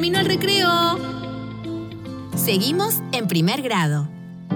terminó el recreo. Seguimos en primer grado.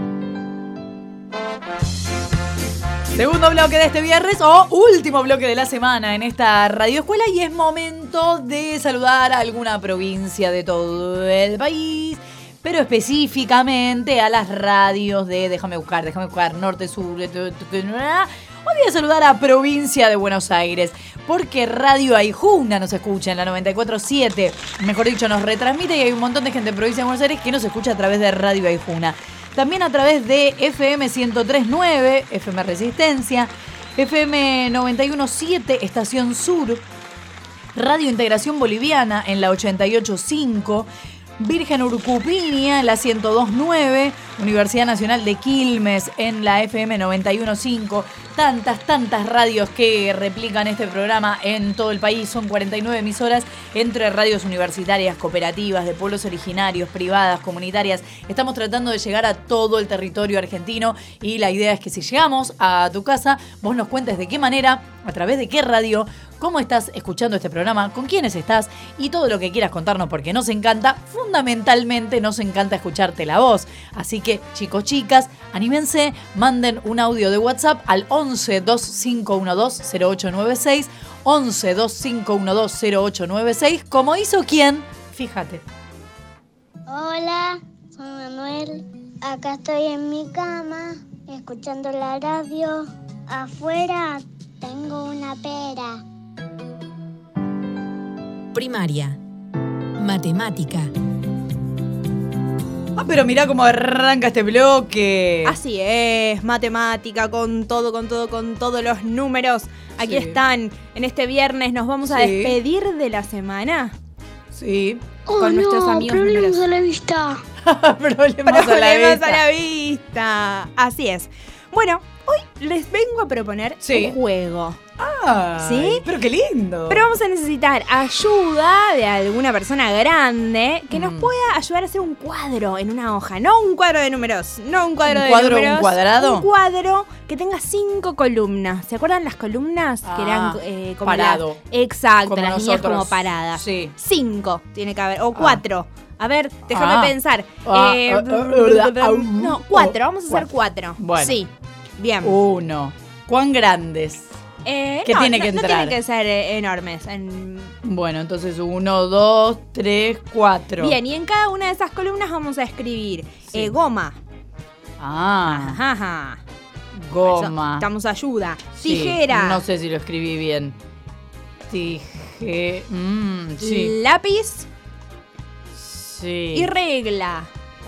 Segundo bloque de este viernes o último bloque de la semana en esta radioescuela y es momento de saludar a alguna provincia de todo el país, pero específicamente a las radios de, déjame buscar, norte, sur, hoy voy a saludar a provincia de Buenos Aires, porque Radio Aijuna nos escucha en la 94.7, mejor dicho, nos retransmite y hay un montón de gente de provincia de Buenos Aires que nos escucha a través de Radio Aijuna. También a través de FM 103.9, FM Resistencia, FM 91.7, Estación Sur, Radio Integración Boliviana en la 88.5, Virgen Urcupiña en la 102.9, Universidad Nacional de Quilmes en la FM 91.5, tantas radios que replican este programa en todo el país, son 49 emisoras entre radios universitarias, cooperativas, de pueblos originarios, privadas, comunitarias. Estamos tratando de llegar a todo el territorio argentino y la idea es que si llegamos a tu casa, vos nos cuentes de qué manera, a través de qué radio, cómo estás escuchando este programa, con quiénes estás y todo lo que quieras contarnos porque nos encanta, fundamentalmente nos encanta escucharte la voz. Así que chicos, chicas, anímense, manden un audio de WhatsApp al 11 2512 0896, 11 2512 0896, como hizo quién, fíjate. Hola, soy Manuel, acá estoy en mi cama, escuchando la radio, afuera tengo una pera. Primaria. Matemática. Pero mirá cómo arranca este bloque. Así es, matemática, con todos los números. Aquí están, en este viernes nos vamos a despedir de la semana. Sí. Con nuestros amigos problemas a la vista. Problemas a la vista. Así es. Bueno, hoy les vengo a proponer un juego. ¿Sí? Pero qué lindo. Pero vamos a necesitar ayuda de alguna persona grande que nos pueda ayudar a hacer un cuadro en una hoja. No un cuadro de números, no un cuadro de números. ¿Un cuadrado? Un cuadro que tenga 5 columnas. ¿Se acuerdan las columnas? Que eran como parado. Exacto, como las nosotros. líneas como paradas. Sí. 5 tiene que haber, o 4. A ver, déjame pensar. No, 4, vamos a hacer 4. Bueno. Sí, bien. 1. ¿Cuán grandes? ¿Qué tiene que entrar? No tienen que ser enormes. Bueno, entonces 1, 2, 3, 4. Bien, y en cada una de esas columnas vamos a escribir goma. Ajá. Goma. Damos ayuda. Sí, Tijera. No sé si lo escribí bien. Sí. Lápiz. Sí. Y regla.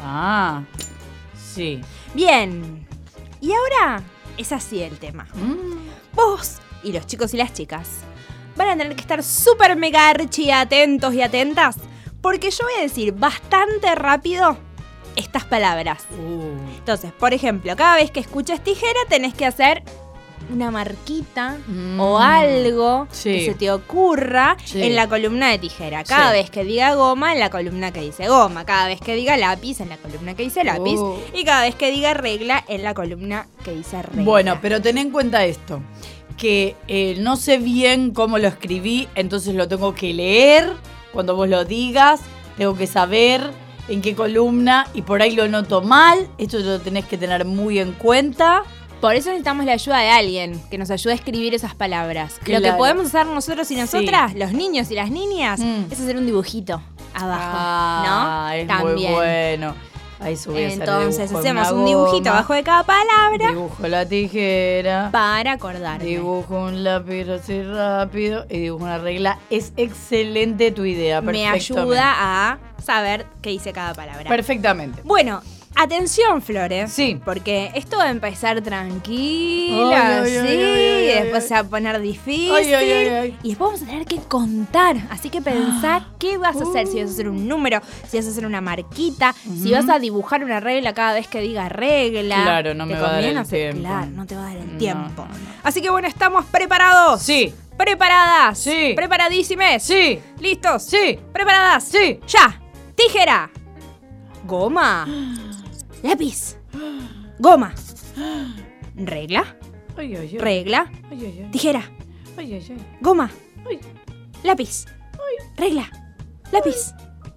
Sí. Bien. Y ahora es así el tema. Vos y los chicos y las chicas van a tener que estar súper mega archi atentos y atentas porque yo voy a decir bastante rápido estas palabras. Entonces, por ejemplo, cada vez que escuches tijera tenés que hacer una marquita o algo que se te ocurra en la columna de tijera. Cada vez que diga goma, en la columna que dice goma. Cada vez que diga lápiz, en la columna que dice lápiz. Y cada vez que diga regla, en la columna que dice regla. Bueno, pero ten en cuenta esto, que no sé bien cómo lo escribí, entonces lo tengo que leer cuando vos lo digas, tengo que saber en qué columna y por ahí lo noto mal. Esto lo tenés que tener muy en cuenta. Por eso necesitamos la ayuda de alguien que nos ayude a escribir esas palabras. Claro. Lo que podemos hacer nosotros y nosotras, los niños y las niñas, es hacer un dibujito abajo, ¿no? Es también. muy bueno. Ahí subí Entonces hacemos un dibujito abajo de cada palabra. Dibujo la tijera. Para acordarme. Dibujo un lápiz así rápido y dibujo una regla. Es excelente tu idea. Me ayuda a saber qué dice cada palabra. Perfectamente. Bueno, atención, Flores. Sí. Porque esto va a empezar tranquila, y después se va a poner difícil. Y después vamos a tener que contar. Así que pensá qué vas a hacer. Si vas a hacer un número, si vas a hacer una marquita, si vas a dibujar una regla cada vez que diga regla. Claro, no me va a dar el tiempo. Claro, no te va a dar el tiempo. Así que bueno, ¿estamos preparados? Sí. ¿Preparadas? Sí. ¿Preparadísimes? Sí. ¿Listos? Sí. ¿Preparadas? Sí. ¡Ya! Tijera. Goma. Lápiz. Goma. Regla. Regla. Tijera. Goma. Lápiz. Regla. Lápiz.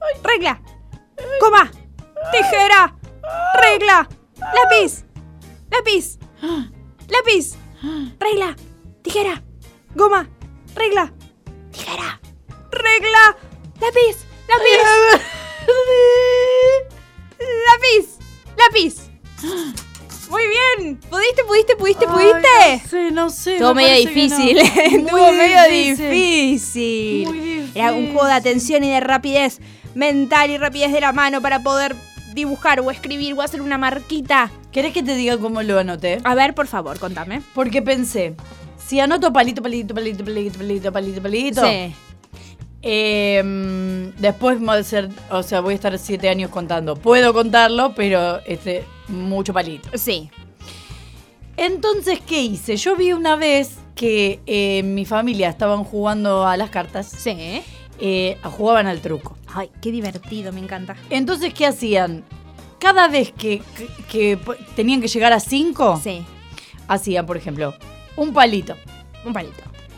regla, goma, tijera, regla, lápiz, lápiz, lápiz, regla, tijera, goma, regla, tijera, regla, lápiz, lápiz, lápiz, lápiz. Muy bien. ¿Pudiste? No sé. Estuvo me medio parece que no. difícil. Estuvo Muy medio difícil. difícil. Muy difícil. Era un juego de atención y de rapidez mental y rapidez de la mano para poder dibujar o escribir o hacer una marquita. ¿Querés que te diga cómo lo anoté? A ver, por favor, contame. Porque pensé, si anoto palito, Sí. después voy a estar 7 años contando. Puedo contarlo, pero mucho palito. Sí. Entonces, ¿qué hice? Yo vi una vez que en mi familia estaban jugando a las cartas. Sí. Jugaban al truco. Ay, qué divertido, me encanta. Entonces, ¿qué hacían? Cada vez que tenían que llegar a 5, Sí. hacían, por ejemplo, un palito. Un palito.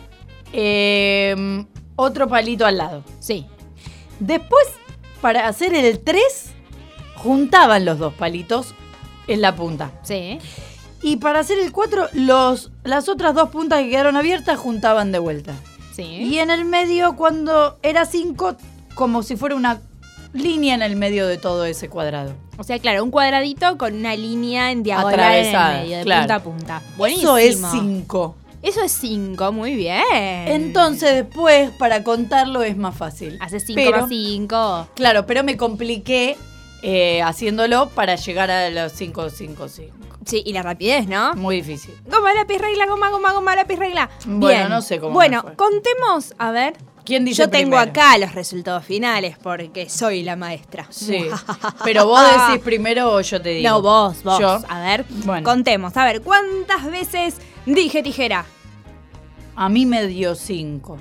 Otro palito al lado. Sí. Después, para hacer el 3, juntaban los 2 palitos en la punta. Sí. Y para hacer el 4, las otras 2 puntas que quedaron abiertas juntaban de vuelta. Sí. Y en el medio, cuando era 5, como si fuera una línea en el medio de todo ese cuadrado. O sea, claro, un cuadradito con una línea en diagonal Atravesada, en el medio, de claro. punta a punta. Buenísimo. Eso es 5. Eso es 5, muy bien. Entonces después, para contarlo, es más fácil. Hace 5 Pero- más 5. Claro, pero me compliqué haciéndolo para llegar a los 5. Sí, y la rapidez, ¿no? Muy difícil. Goma, lápiz, regla, goma, lápiz, regla. Bueno, Bien. no sé cómo Bueno, me fue. contemos, a ver. ¿Quién dice Yo tengo primero? acá los resultados finales porque soy la maestra. Sí. Pero vos decís primero o yo te digo. No, vos. Yo. A ver, Bueno. contemos. A ver, ¿cuántas veces dije tijera? A mí me dio 5.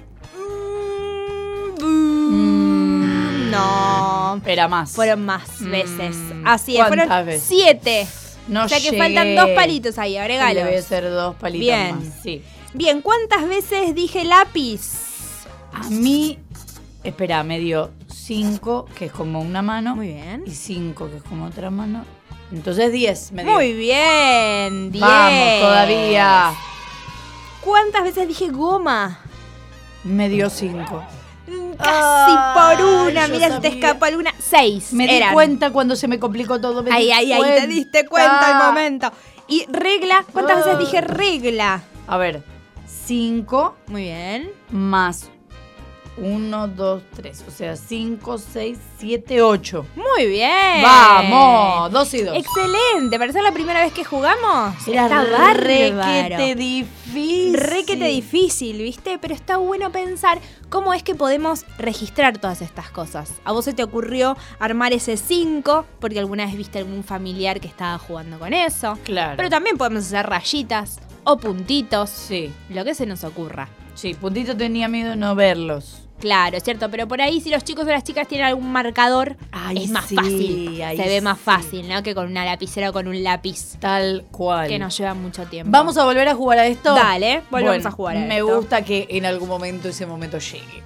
No. Era más. Fueron más veces. Así es, ¿Cuántas fueron veces? 7. No O sea que llegué. faltan 2 palitos ahí, agregalos. Debe ser 2 palitos Bien. más. Sí. Bien, ¿cuántas veces dije lápiz? A mí, espera, me dio 5, que es como una mano. Muy bien. Y 5, que es como otra mano. Entonces 10 me dio. Muy bien, 10. Vamos, todavía. ¿Cuántas veces dije goma? Me dio 5. Casi por una, yo mira si te sabía. escapa alguna. 6. Me di cuenta cuando se me complicó todo. Me di Ahí, cuenta. te diste cuenta el momento. Y regla, ¿cuántas veces dije regla? A ver, 5 Muy bien. más 1, 2, 3. O sea, 5, 6, 7, 8. Muy bien. ¡Vamos! 2 y 2. Excelente. ¿Para ser la primera vez que jugamos? Era Está requete bárbaro. difícil. Requete difícil, ¿viste? Pero está bueno pensar cómo es que podemos registrar todas estas cosas. ¿A vos se te ocurrió armar ese 5? Porque alguna vez viste algún familiar que estaba jugando con eso. Claro. Pero también podemos hacer rayitas o puntitos. Sí, Lo que se nos ocurra. sí. Puntito tenía miedo de no verlos. Claro, es cierto, pero por ahí si los chicos o las chicas tienen algún marcador, Ay, es más sí, fácil. ahí Se ve más sí. fácil, ¿no? Que con una lapicera o con un lápiz, Tal cual. que nos lleva mucho tiempo. ¿Vamos a volver a jugar a esto? Dale, volvemos Bueno, a jugar a me esto. gusta que en algún momento ese momento llegue.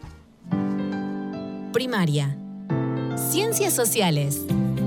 Primaria. Ciencias sociales.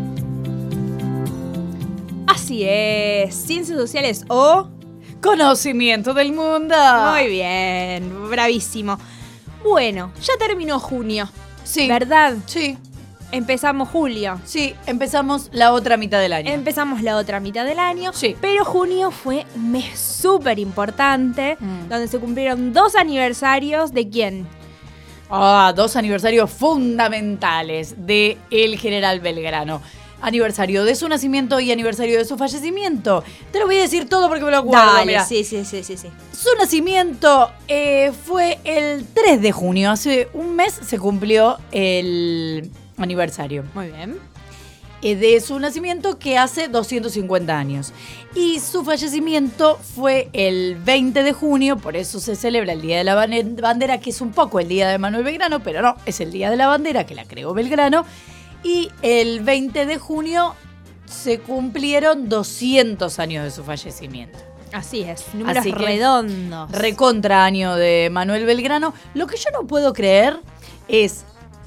Así es, ciencias sociales o... Conocimiento del mundo. Muy bien, bravísimo. Bueno, ya terminó junio, Sí. ¿verdad? Sí, Empezamos julio. sí. Empezamos la otra mitad del año. Empezamos la otra mitad del año, Sí. pero junio fue un mes súper importante, donde se cumplieron 2 aniversarios de quién. 2 aniversarios fundamentales de el general Belgrano. Aniversario de su nacimiento y aniversario de su fallecimiento. Te lo voy a decir todo porque me lo acuerdo. Dale, mirá. sí. Su nacimiento fue el 3 de junio. Hace un mes se cumplió el aniversario. Muy bien. De su nacimiento, que hace 250 años. Y su fallecimiento fue el 20 de junio, por eso se celebra el Día de la Bandera, que es un poco el Día de Manuel Belgrano, pero no, es el Día de la Bandera que la creó Belgrano. Y el 20 de junio se cumplieron 200 años de su fallecimiento. Así es, números Así que, redondos. Recontra año de Manuel Belgrano. Lo que yo no puedo creer es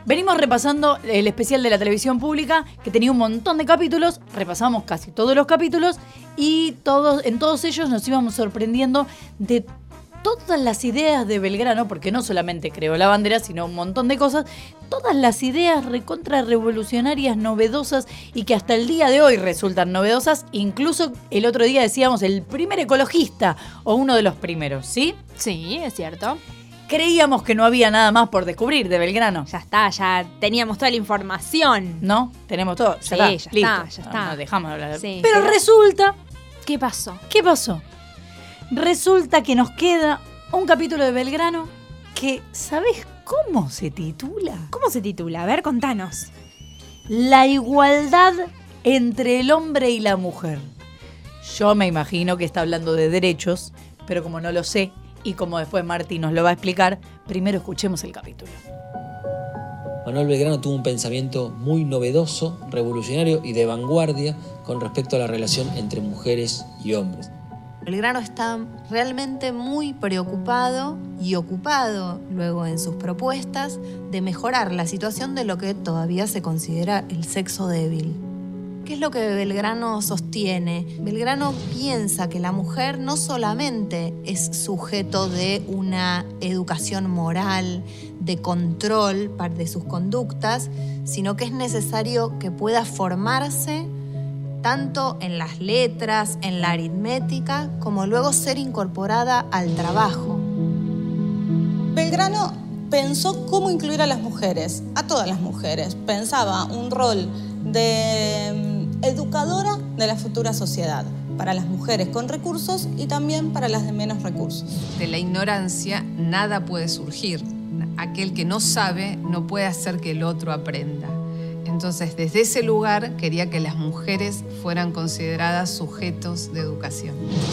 venimos repasando el especial de la televisión pública, que tenía un montón de capítulos, repasamos casi todos los capítulos, y en todos ellos nos íbamos sorprendiendo de todas las ideas de Belgrano, porque no solamente creó la bandera, sino un montón de cosas, todas las ideas recontra revolucionarias, novedosas, y que hasta el día de hoy resultan novedosas. Incluso el otro día decíamos el primer ecologista, o uno de los primeros, ¿sí? Sí, es cierto. Creíamos que no había nada más por descubrir de Belgrano. Ya está, ya teníamos toda la información. ¿No? Tenemos todo. Sí, ya está. No, dejamos de hablar. Sí, pero resulta... ¿Qué pasó? ¿Qué pasó? Resulta que nos queda un capítulo de Belgrano que, ¿sabés cómo se titula? ¿Cómo se titula? A ver, contanos. La igualdad entre el hombre y la mujer. Yo me imagino que está hablando de derechos, pero como no lo sé, y como después Martí nos lo va a explicar, primero escuchemos el capítulo. Manuel Belgrano tuvo un pensamiento muy novedoso, revolucionario y de vanguardia con respecto a la relación entre mujeres y hombres. Belgrano está realmente muy preocupado y ocupado luego en sus propuestas de mejorar la situación de lo que todavía se considera el sexo débil. ¿Qué es lo que Belgrano sostiene? Belgrano piensa que la mujer no solamente es sujeto de una educación moral, de control de sus conductas, sino que es necesario que pueda formarse tanto en las letras, en la aritmética, como luego ser incorporada al trabajo. Belgrano pensó cómo incluir a las mujeres, a todas las mujeres. Pensaba un rol de educadora de la futura sociedad, para las mujeres con recursos y también para las de menos recursos. De la ignorancia nada puede surgir. Aquel que no sabe no puede hacer que el otro aprenda. Entonces, desde ese lugar quería que las mujeres fueran consideradas sujetos de educación.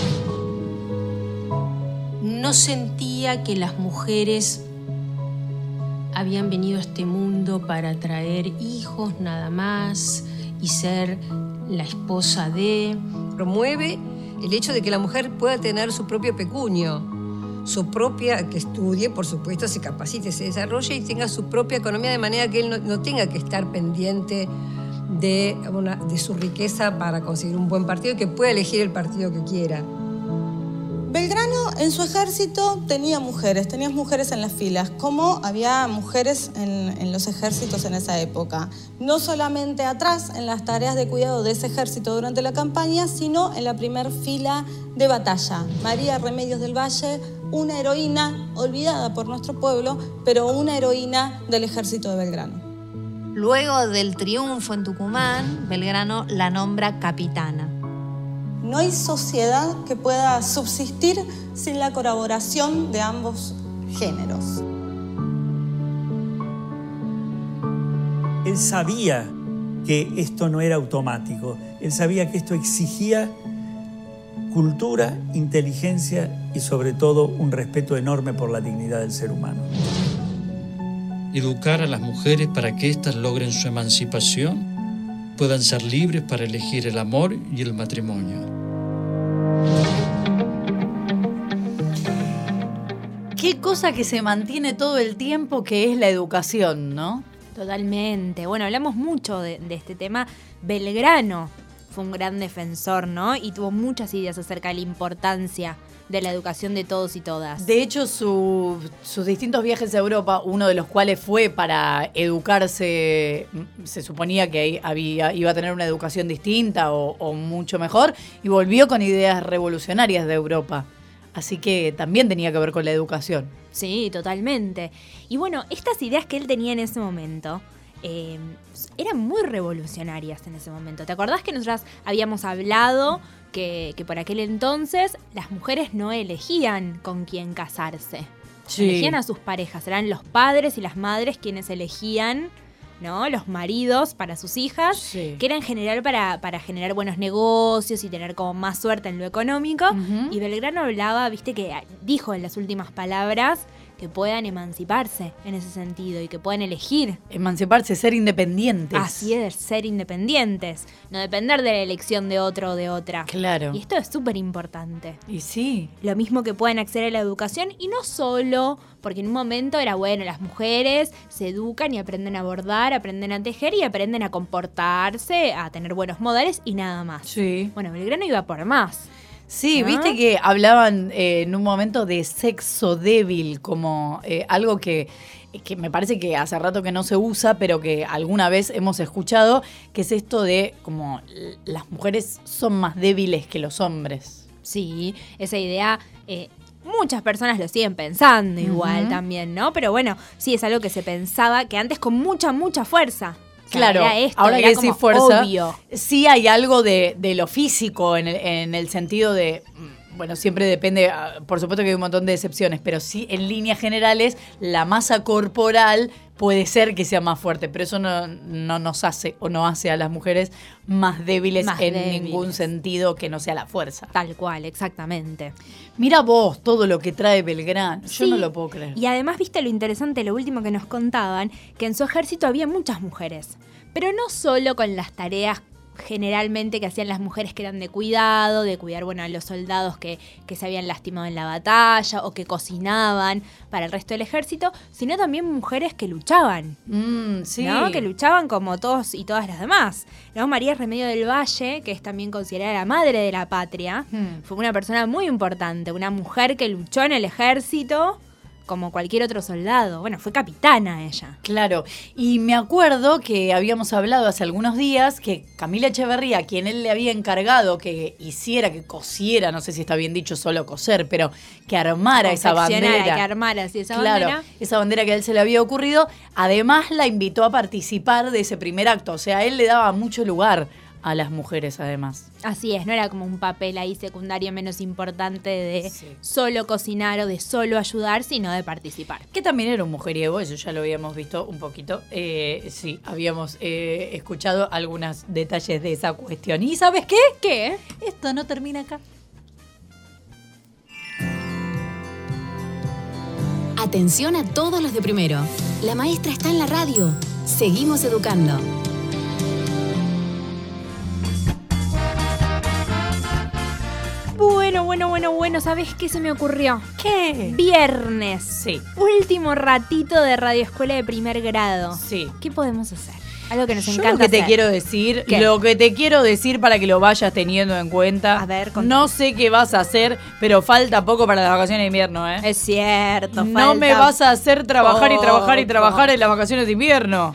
No sentía que las mujeres habían venido a este mundo para traer hijos nada más y ser la esposa de... Promueve el hecho de que la mujer pueda tener su propio pecunio, su propia, que estudie, por supuesto, se capacite, se desarrolle y tenga su propia economía, de manera que él no tenga que estar pendiente de su riqueza para conseguir un buen partido y que pueda elegir el partido que quiera. Belgrano en su ejército tenía mujeres en las filas, como había mujeres en los ejércitos en esa época. No solamente atrás, en las tareas de cuidado de ese ejército durante la campaña, sino en la primer fila de batalla. María Remedios del Valle, una heroína olvidada por nuestro pueblo, pero una heroína del ejército de Belgrano. Luego del triunfo en Tucumán, Belgrano la nombra capitana. No hay sociedad que pueda subsistir sin la colaboración de ambos géneros. Él sabía que esto no era automático. Él sabía que esto exigía cultura, inteligencia y sobre todo un respeto enorme por la dignidad del ser humano. Educar a las mujeres para que éstas logren su emancipación, puedan ser libres para elegir el amor y el matrimonio. Qué cosa que se mantiene todo el tiempo, que es la educación, ¿no? Totalmente. Bueno, hablamos mucho de este tema. Belgrano fue un gran defensor, ¿no? Y tuvo muchas ideas acerca de la importancia de la educación de todos y todas. De hecho, sus distintos viajes a Europa, uno de los cuales fue para educarse, se suponía que iba a tener una educación distinta o mucho mejor, y volvió con ideas revolucionarias de Europa. Así que también tenía que ver con la educación. Sí, totalmente. Y bueno, estas ideas que él tenía en ese momento eran muy revolucionarias en ese momento. ¿Te acordás que nosotras habíamos hablado que por aquel entonces las mujeres no elegían con quién casarse? Sí. Elegían a sus parejas. Eran los padres y las madres quienes elegían, ¿no?, los maridos para sus hijas, sí, que era en general para generar buenos negocios y tener como más suerte en lo económico. Uh-huh. Y Belgrano hablaba, viste, que dijo en las últimas palabras que puedan emanciparse en ese sentido y que puedan elegir. Emanciparse, ser independientes. Así es, ser independientes, no depender de la elección de otro o de otra. Claro. Y esto es súper importante. Y sí. Lo mismo que puedan acceder a la educación y no solo, porque en un momento era bueno, las mujeres se educan y aprenden a bordar, aprenden a tejer y aprenden a comportarse, a tener buenos modales y nada más. Sí. Bueno, Belgrano iba por más. Sí, ¿no? viste que hablaban en un momento de sexo débil como algo que me parece que hace rato que no se usa, pero que alguna vez hemos escuchado, que es esto de como las mujeres son más débiles que los hombres. Sí, esa idea... muchas personas lo siguen pensando igual también, ¿no? Pero bueno, sí, es algo que se pensaba que antes con mucha fuerza. O sea, claro, era esto, ahora era que como sí fuerza, obvio. sí hay algo de lo físico en el sentido de, bueno, siempre depende, por supuesto que hay un montón de excepciones, pero sí en líneas generales la masa corporal puede ser que sea más fuerte, pero eso no nos hace o no hace a las mujeres más débiles ningún sentido que no sea la fuerza. Tal cual, exactamente. Mira vos todo lo que trae Belgrano, yo Sí, no lo puedo creer. Y además, viste lo interesante, lo último que nos contaban, que en su ejército había muchas mujeres, pero no solo con las tareas generalmente que hacían las mujeres que eran de cuidar, bueno, a los soldados que se habían lastimado en la batalla o que cocinaban para el resto del ejército, sino también mujeres que luchaban, sí. ¿no? Que luchaban como todos y todas las demás, ¿no? María Remedio del Valle, que es también considerada la madre de la patria, fue una persona muy importante, una mujer que luchó en el ejército como cualquier otro soldado. Bueno, fue capitana ella. Claro, y me acuerdo que habíamos hablado hace algunos días que Camila Echeverría, a quien él le había encargado que hiciera, que cosiera, no sé si está bien dicho solo coser, pero que armara esa bandera. Que armara así esa claro, bandera. Esa bandera que a él se le había ocurrido, además la invitó a participar de ese primer acto, o sea, él le daba mucho lugar a las mujeres además. Así es, no era como un papel ahí secundario menos importante de solo cocinar o de solo ayudar, sino de participar. Que también era un mujeriego, eso ya lo habíamos visto un poquito. Sí, habíamos escuchado algunos detalles de esa cuestión. ¿Y sabes qué? ¿Qué? Esto no termina acá. Atención a todos los de primero. La maestra está en la radio. Seguimos educando. Bueno, ¿sabes qué se me ocurrió? ¿Qué? Viernes. Sí. Último ratito de Radio Escuela de primer grado. Sí. ¿Qué podemos hacer? Algo que nos Yo encanta lo que te hacer. quiero decir, ¿Qué? lo que te quiero decir para que lo vayas teniendo en cuenta. A ver, no sé qué vas a hacer, pero falta poco para las vacaciones de invierno, ¿eh? Es cierto, No me vas a hacer trabajar y trabajar y poco. trabajar en las vacaciones de invierno.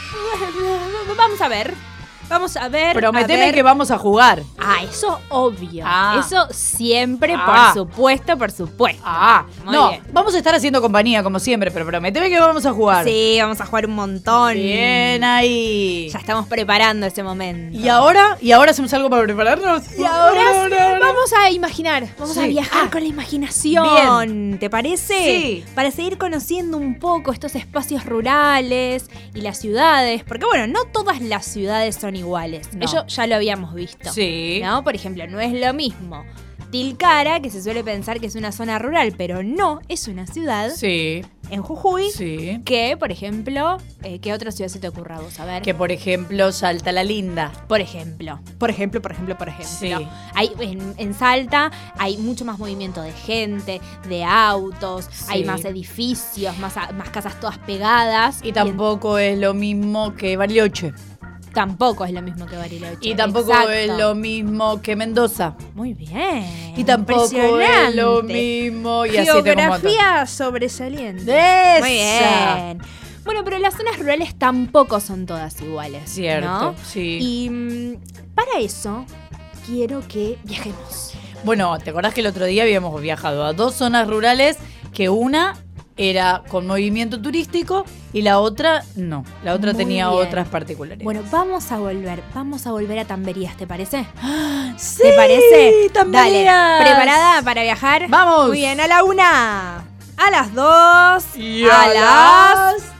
Vamos a ver. Prometeme que vamos a jugar. Ah, eso obvio. Ah. Eso siempre, Ah. por supuesto. Muy no, bien. vamos a estar haciendo compañía como siempre, pero prometeme que vamos a jugar. Sí, vamos a jugar un montón. Bien ahí. Ya estamos preparando ese momento. ¿Y ahora? ¿Y ahora hacemos algo para prepararnos? Y ahora No. vamos a imaginar, vamos a Sí. viajar con la imaginación. Bien. ¿Te parece? Sí. Para seguir conociendo un poco estos espacios rurales y las ciudades, porque bueno, no todas las ciudades son iguales. No. Eso ya lo habíamos visto. Sí. ¿No? Por ejemplo, no es lo mismo Tilcara, que se suele pensar que es una zona rural, pero no, es una ciudad Sí. en Jujuy, Sí. que, por ejemplo, ¿qué otra ciudad se te ocurra a vos? A ver. Que por ejemplo Salta la Linda. Por ejemplo. Sí. Hay, en Salta hay mucho más movimiento de gente, de autos, Sí. hay más edificios, más casas todas pegadas. Y tampoco es lo mismo que Bariloche. Tampoco es lo mismo que Bariloche. Y tampoco Exacto. es lo mismo que Mendoza. Muy bien. Y tampoco es Impresionante. lo mismo. Y así tengo un montón. Geografía sobresaliente. ¡Esa! Muy bien. Bueno, pero las zonas rurales tampoco son todas iguales. Cierto, ¿no? sí. Y para eso quiero que viajemos. Bueno, ¿te acordás que el otro día habíamos viajado a 2 zonas rurales? Que una era con movimiento turístico y la otra no. La otra Muy tenía bien. otras particularidades. Bueno, vamos a volver a Tamberías, ¿te parece? ¡Sí! ¿Te parece? Tamberías. Dale, ¿preparada para viajar? ¡Vamos! Muy bien, a la 1, a las 2 Y a a las las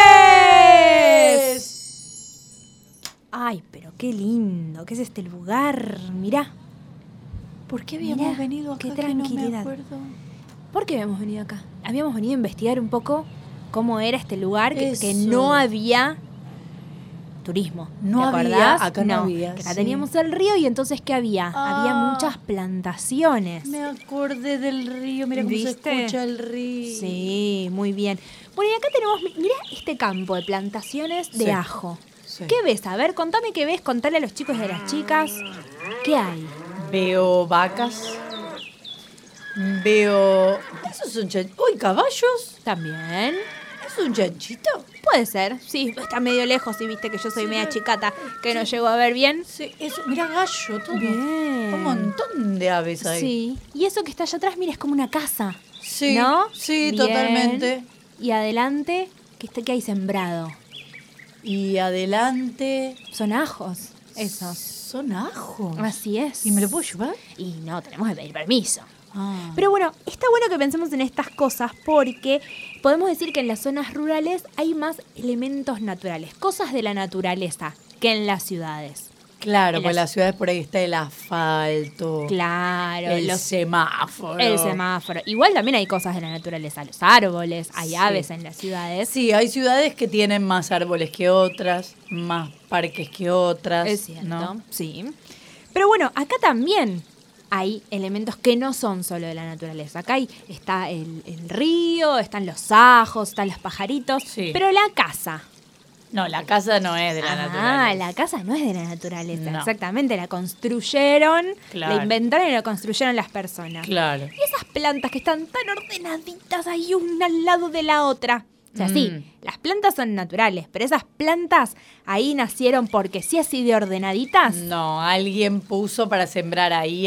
3. Ay, pero qué lindo, ¿qué es este lugar? Mirá. ¿Por qué Mirá, venido acá? qué que no me tranquilidad. acuerdo? ¿Por qué habíamos venido acá? habíamos venido a investigar un poco cómo era este lugar, que Eso. no había turismo. No ¿te había, acordás? acá no había, que acá sí. teníamos el río y entonces ¿qué había? Había muchas plantaciones. Me acordé del río, mira cómo se ¿Viste? escucha el río. Sí, muy bien. Bueno, y acá tenemos, mira este campo de plantaciones de Sí. ajo. Sí. ¿Qué ves? A ver, contame qué ves, contale a los chicos y a las chicas. ¿Qué hay? Veo vacas. Veo... ¿Esos son chanchitos? ¡Uy, caballos! También. ¿Es un chanchito? Puede ser, sí, está medio lejos y viste que yo soy media chicata, que no llego a ver bien. Sí, eso, mira gallo, todo. Bien. Un montón de aves ahí. Sí, y eso que está allá atrás, mira, es como una casa. Sí, ¿No? sí, Bien. totalmente. Y adelante, ¿qué hay sembrado? Y adelante... Son ajos, esos. Son ajos. Así es. ¿Y me lo puedo llevar? Y no, tenemos que pedir permiso. Ah. Pero bueno, está bueno que pensemos en estas cosas porque podemos decir que en las zonas rurales hay más elementos naturales, cosas de la naturaleza, que en las ciudades. Claro, En pues en las- las ciudades por ahí está el asfalto. Claro, El semáforo. el semáforo. Igual también hay cosas de la naturaleza, los árboles, hay Sí. aves en las ciudades. Sí, hay ciudades que tienen más árboles que otras, más parques que otras. Es cierto, ¿no? sí. Pero bueno, acá también hay elementos que no son solo de la naturaleza. Acá está el río, están los ajos, están los pajaritos, Sí. pero la casa. No, la casa no es de la naturaleza. La casa no es de la naturaleza, No. exactamente. La construyeron, Claro. la inventaron y la construyeron las personas. Claro. Y esas plantas que están tan ordenaditas ahí una al lado de la otra. O sea, sí, las plantas son naturales, pero esas plantas ahí nacieron porque sí así de ordenaditas. No, alguien puso para sembrar ahí.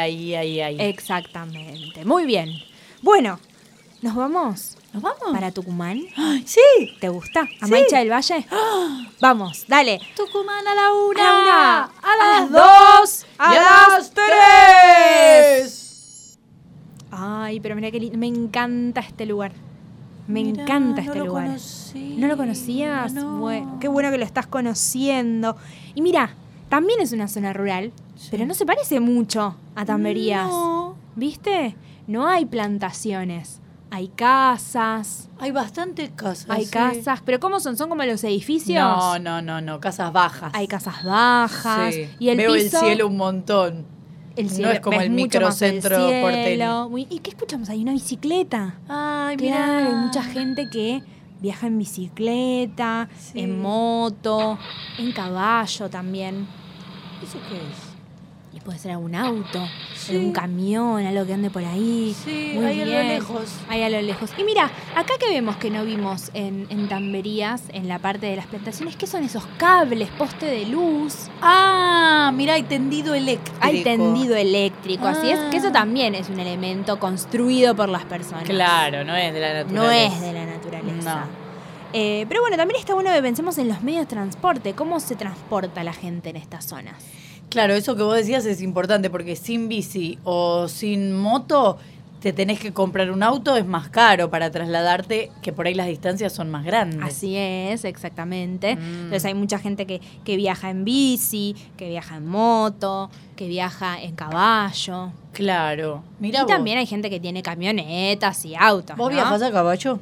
Exactamente. Muy bien. Bueno, ¿nos vamos? ¿Nos vamos? ¿Para Tucumán? Sí. ¿Te gusta? ¿A Sí. Mancha del Valle? Vamos, dale. Tucumán a la una, A la una, a las dos, a y a las las tres. Ay, pero mira qué lindo. Me encanta este lugar. Me Mirá, encanta no este lo lugar. conocí. ¿No lo conocías? No. Bueno, qué bueno que lo estás conociendo. Y mira, también es una zona rural, pero no se parece mucho a Tamberías. No. ¿Viste? No hay plantaciones. Hay casas. Hay bastantes casas. Hay sí. casas. ¿Pero cómo son? ¿Son como los edificios? No, casas bajas. Hay casas bajas. Sí. Y el Veo piso, el cielo un montón. el No cielo, es como ves el mucho más el microcentro cielo. porteño. ¿Y qué escuchamos? Hay una bicicleta. Ay, Claro, hay mucha gente que viaja en bicicleta, Sí. en moto, en caballo también. ¿Eso qué es? Y puede ser algún auto, Sí. algún camión, algo que ande por ahí. Sí, Muy ahí a lo bien. lejos. Ahí a lo lejos. Y mira, acá que vemos que no vimos en Tamberías, en la parte de las plantaciones, ¿qué son esos cables, poste de luz? Ah, mira, hay tendido eléctrico. Hay tendido eléctrico, así es, que eso Ah. también es un elemento construido por las personas. Claro, no es de la naturaleza. No es de la naturaleza. No. Pero bueno, también está bueno que pensemos en los medios de transporte, cómo se transporta la gente en estas zonas. Claro, eso que vos decías es importante porque sin bici o sin moto te tenés que comprar un auto, es más caro para trasladarte, que por ahí las distancias son más grandes. Así es, exactamente. Entonces hay mucha gente que viaja en bici, que viaja en moto, que viaja en caballo. Claro. Mira y vos. también hay gente que tiene camionetas y autos. ¿Vos ¿no? viajás a caballo?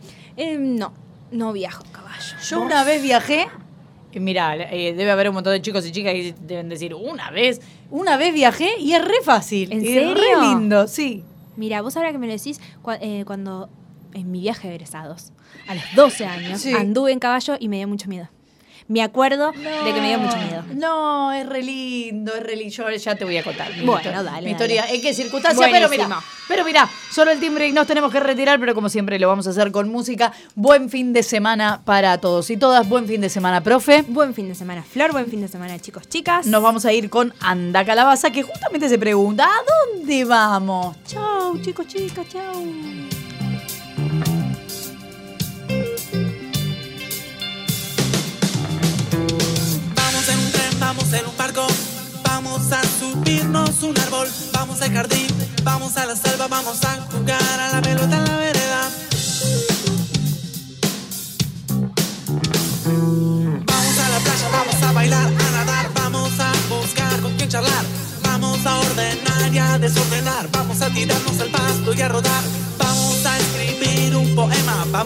No viajo a caballo. Yo ¿Vos? una vez viajé, y mirá, debe haber un montón de chicos y chicas que deben decir, una vez viajé y es re fácil. ¿En y serio? Es re lindo, sí. Mira, vos ahora que me lo decís, cuando en mi viaje de egresados, a los 12 años, Sí. anduve en caballo y me dio mucho miedo. Me acuerdo de que me dio mucho miedo. No, es re lindo, es re lindo. Yo ya te voy a contar. Bueno, historia. dale, Mi historia, dale. en qué circunstancia, Buenísimo. pero mira, solo el timbre y nos tenemos que retirar, pero como siempre lo vamos a hacer con música. Buen fin de semana para todos y todas. Buen fin de semana, profe. Buen fin de semana, Flor. Buen fin de semana, chicos, chicas. Nos vamos a ir con Anda Calabaza, que justamente se pregunta, ¿a dónde vamos? Chau, chicos, chicas, chau. Vamos en un tren, vamos en un barco, vamos a subirnos un árbol, vamos al jardín, vamos a la selva, vamos a jugar a la pelota en la vereda. Vamos a la playa, vamos a bailar, a nadar, vamos a buscar con quién charlar, vamos a ordenar y a desordenar, vamos a tirarnos al pasto y a rodar, vamos a escribir un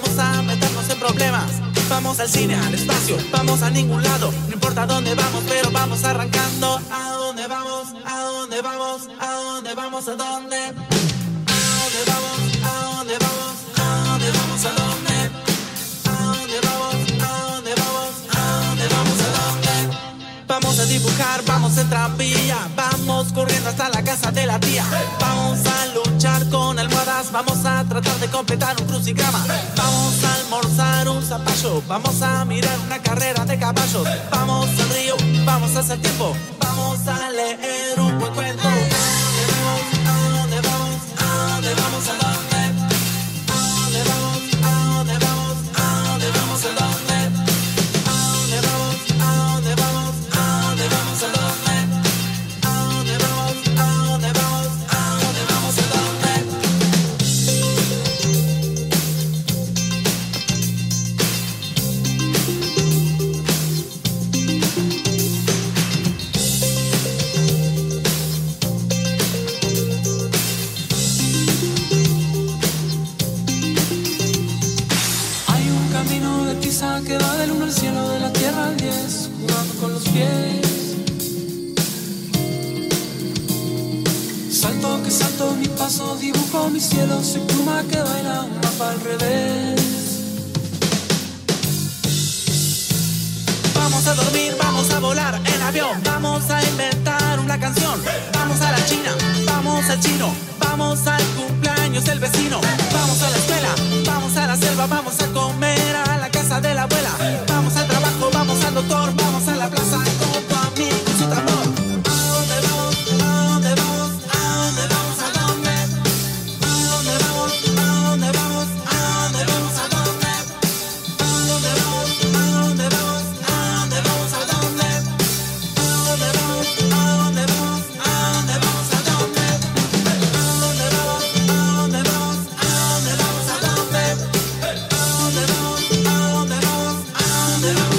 vamos a meternos en problemas. Vamos al cine, al espacio, vamos a ningún lado. No importa dónde vamos, pero vamos arrancando. ¿A dónde vamos? ¿A dónde vamos? ¿A dónde vamos? ¿A dónde? ¿A dónde vamos? ¿A dónde vamos? ¿A dónde vamos? ¿A dónde? ¿A dónde vamos? ¿A dónde vamos? ¿A dónde vamos? ¿A dónde? Vamos a dibujar, vamos en tranvía, vamos corriendo hasta la casa de la tía. Vamos a luchar con almohadas, vamos a tratar de completar un crucigrama. Vamos a almorzar un zapallo, vamos a mirar una carrera de caballos. Vamos al río, vamos a hacer tiempo, vamos a leer un buen cuento. ¿A dónde vamos? ¿A dónde vamos? ¿A dónde? ¿A dónde vamos? ¿A dónde vamos? ¿A dónde vamos? ¿A dónde? Que va del 1 al cielo, de la tierra al 10, jugando con los pies. Salto que salto, mi paso, dibujo mi cielo. Soy pluma que baila un mapa al revés. Vamos a dormir, vamos a volar en avión. Vamos a inventar una canción. Vamos a la China, vamos al chino. Vamos al cumpleaños del vecino. Vamos a la escuela, vamos a la selva. Vamos a comer a la casa de la abuela. Vamos al trabajo, vamos al doctor. Vamos a la plaza con tu amigo y su tambor. ¿A dónde vamos? ¿A dónde vamos? ¿A dónde vamos? ¿A dónde? ¿A dónde vamos? ¿A dónde vamos? ¿A dónde vamos? ¿A dónde? ¿A dónde vamos? ¿A dónde vamos? ¿A dónde vamos? ¿A dónde? ¿A dónde vamos? ¿A dónde vamos? ¿A dónde vamos? ¿A dónde? ¿A dónde vamos?